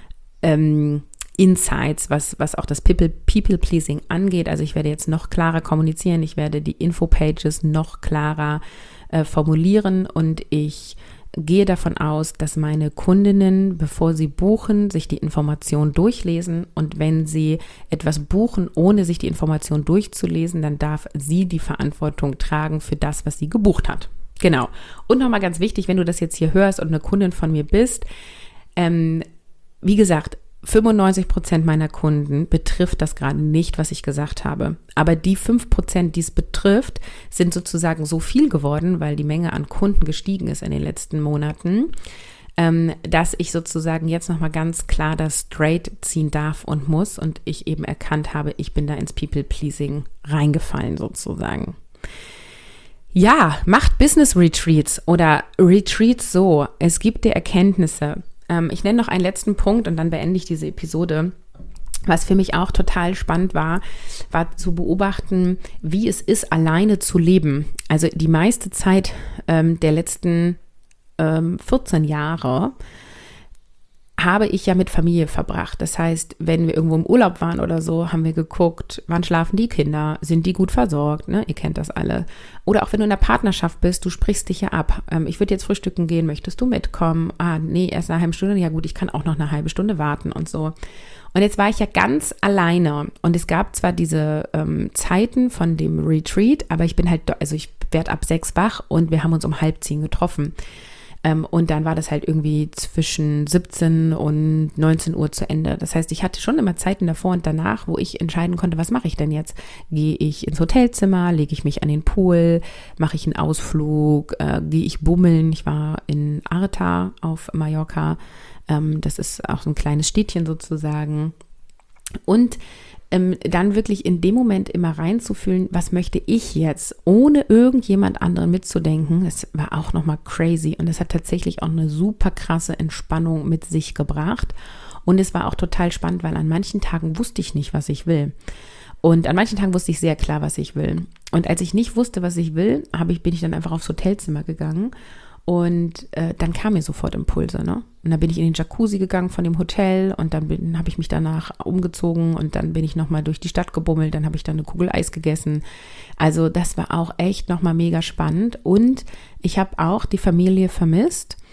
Insights, was auch das People-Pleasing angeht. Also ich werde jetzt noch klarer kommunizieren, ich werde die Infopages noch klarer formulieren und ich gehe davon aus, dass meine Kundinnen, bevor sie buchen, sich die Information durchlesen und wenn sie etwas buchen, ohne sich die Information durchzulesen, dann darf sie die Verantwortung tragen für das, was sie gebucht hat. Genau. Und nochmal ganz wichtig, wenn du das jetzt hier hörst und eine Kundin von mir bist, wie gesagt, 95% meiner Kunden betrifft das gerade nicht, was ich gesagt habe. Aber die 5%, die es betrifft, sind sozusagen so viel geworden, weil die Menge an Kunden gestiegen ist in den letzten Monaten, dass ich sozusagen jetzt nochmal ganz klar das Straight ziehen darf und muss und ich eben erkannt habe, ich bin da ins People-Pleasing reingefallen sozusagen. Ja, macht Business-Retreats oder Retreats so. Es gibt dir Erkenntnisse. Ich nenne noch einen letzten Punkt und dann beende ich diese Episode. Was für mich auch total spannend war zu beobachten, wie es ist, alleine zu leben. Also die meiste Zeit der letzten 14 Jahre habe ich ja mit Familie verbracht. Das heißt, wenn wir irgendwo im Urlaub waren oder so, haben wir geguckt, wann schlafen die Kinder, sind die gut versorgt, ne? Ihr kennt das alle. Oder auch wenn du in der Partnerschaft bist, du sprichst dich ja ab. Ich würde jetzt frühstücken gehen, möchtest du mitkommen? Nee, erst eine halbe Stunde. Ja gut, ich kann auch noch eine halbe Stunde warten und so. Und jetzt war ich ja ganz alleine und es gab zwar diese Zeiten von dem Retreat, aber ich werde ab 6 wach und wir haben uns um 9:30 getroffen. Und dann war das halt irgendwie zwischen 17 und 19 Uhr zu Ende. Das heißt, ich hatte schon immer Zeiten davor und danach, wo ich entscheiden konnte, was mache ich denn jetzt? Gehe ich ins Hotelzimmer, lege ich mich an den Pool, mache ich einen Ausflug, gehe ich bummeln. Ich war in Arta auf Mallorca. Das ist auch so ein kleines Städtchen sozusagen. Und dann wirklich in dem Moment immer reinzufühlen, was möchte ich jetzt, ohne irgendjemand anderen mitzudenken, das war auch nochmal crazy und es hat tatsächlich auch eine super krasse Entspannung mit sich gebracht und es war auch total spannend, weil an manchen Tagen wusste ich nicht, was ich will und an manchen Tagen wusste ich sehr klar, was ich will und als ich nicht wusste, was ich will, bin ich dann einfach aufs Hotelzimmer gegangen. Und dann kamen mir sofort Impulse, ne? Und dann bin ich in den Jacuzzi gegangen von dem Hotel und dann habe ich mich danach umgezogen und dann bin ich nochmal durch die Stadt gebummelt, dann habe ich dann eine Kugel Eis gegessen. Also das war auch echt nochmal mega spannend und ich habe auch die Familie vermisst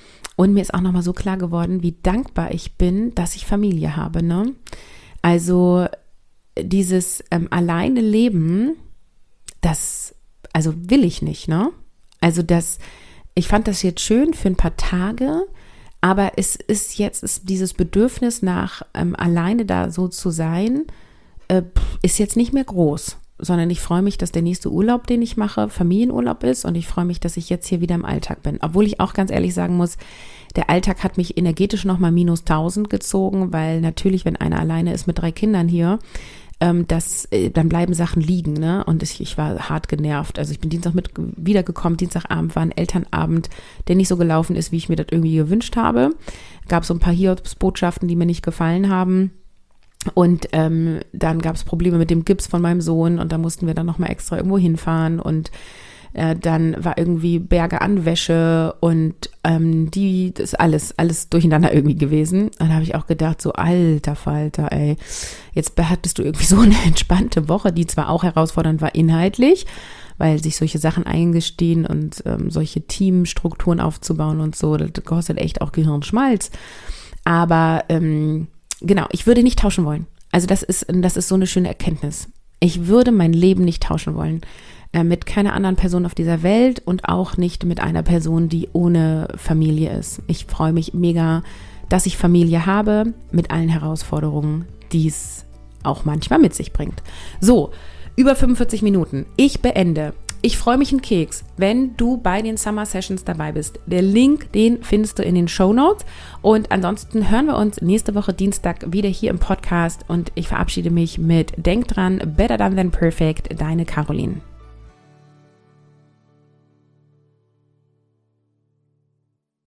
Und mir ist auch nochmal so klar geworden, wie dankbar ich bin, dass ich Familie habe, ne? Also dieses alleine Leben, also will ich nicht, ne? Also ich fand das jetzt schön für ein paar Tage, aber es ist jetzt dieses Bedürfnis nach alleine da so zu sein, ist jetzt nicht mehr groß, sondern ich freue mich, dass der nächste Urlaub, den ich mache, Familienurlaub ist und ich freue mich, dass ich jetzt hier wieder im Alltag bin. Obwohl ich auch ganz ehrlich sagen muss, der Alltag hat mich energetisch nochmal minus 1000 gezogen, weil natürlich, wenn einer alleine ist mit 3 Kindern hier, dann bleiben Sachen liegen, ne? Und ich war hart genervt. Also ich bin Dienstag wiedergekommen, Dienstagabend war ein Elternabend, der nicht so gelaufen ist, wie ich mir das irgendwie gewünscht habe. Gab so ein paar Hiobsbotschaften, die mir nicht gefallen haben. Und dann gab es Probleme mit dem Gips von meinem Sohn und da mussten wir dann nochmal extra irgendwo hinfahren und dann war irgendwie Berge an Wäsche und das ist alles durcheinander irgendwie gewesen. Und da habe ich auch gedacht, so alter Falter, ey, jetzt hattest du irgendwie so eine entspannte Woche, die zwar auch herausfordernd war inhaltlich, weil sich solche Sachen eingestehen und solche Teamstrukturen aufzubauen und so, das kostet echt auch Gehirnschmalz. Aber genau, ich würde nicht tauschen wollen. Also das ist so eine schöne Erkenntnis. Ich würde mein Leben nicht tauschen wollen. Mit keiner anderen Person auf dieser Welt und auch nicht mit einer Person, die ohne Familie ist. Ich freue mich mega, dass ich Familie habe, mit allen Herausforderungen, die es auch manchmal mit sich bringt. So, über 45 Minuten. Ich beende. Ich freue mich einen Keks, wenn du bei den Summer Sessions dabei bist. Der Link, den findest du in den Shownotes. Und ansonsten hören wir uns nächste Woche Dienstag wieder hier im Podcast. Und ich verabschiede mich mit Denk dran, better done than perfect, deine Caroline.